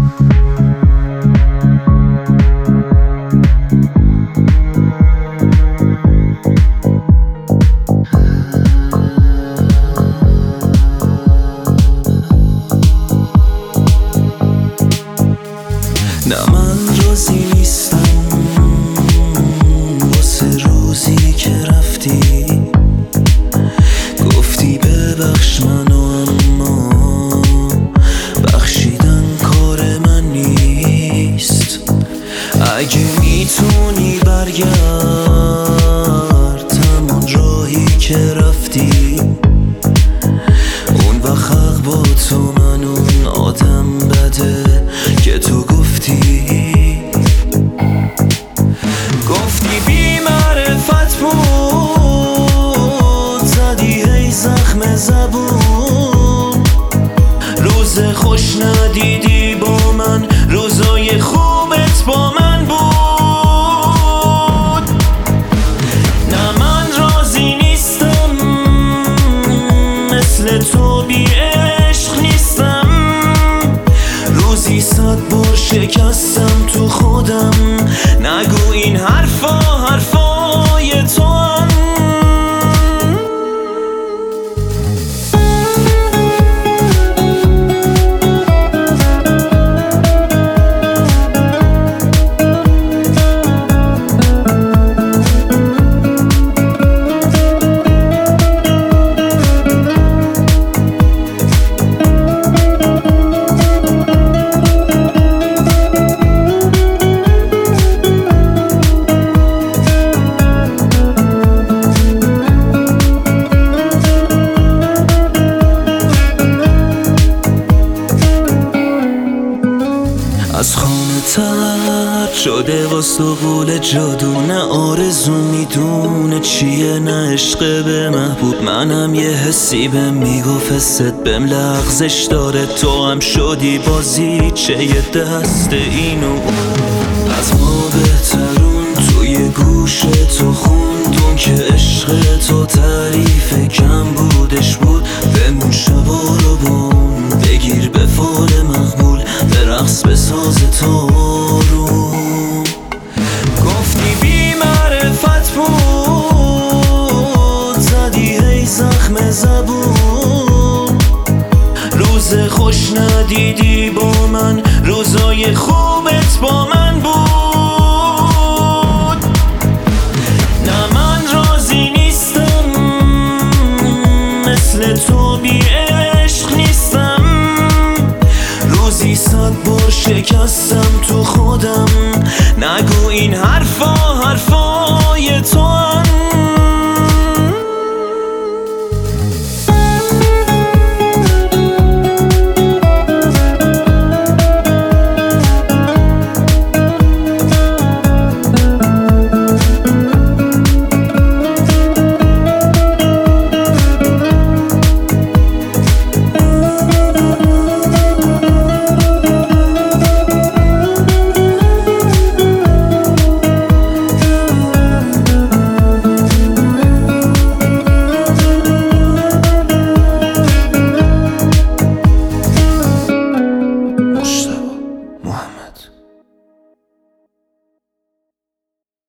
نه من راضی نیستم واسه روزی که رفتی، گفتی ببخش منو اما بخشیدن کار من نیست. اگه میتونی برگرد همون راهی که رفتی، اون وقت حق با تو من اون آدم بده که تو گفتی بی معرفت بود، زدی هی زخم زبون. روز خوش ندیدی با من، روزای خوبت با من بود. نه من راضی نیستم مثل تو بی عشق نیستم. روزی 100 بار شکستم تو خودم، نگو این حرفای تو هم. از خانه تر شده واسه قول جادو، نه آرزو میدونه چیه نه عشق به محبوب. منم یه حسی بهم میگفت حست بهم لغزش داره، تو هم شدی بازی چه یه دست اینو. از ما بهترون توی گوش تو خوندون که عشق تو تعریف کم بودش بود. بمون شبا رو بون بگیر به فال مقبول، به رقص بساز تو رو. گفتی بی معرفت بود، زدی هی زخم زبون. روز خوش ندیدی با من، روزای خوبت با من بود. نه من راضی نیستم مثل تو بی عشق نیستم. روزی 100 بار شکستم تو خودم، نگو این حرفا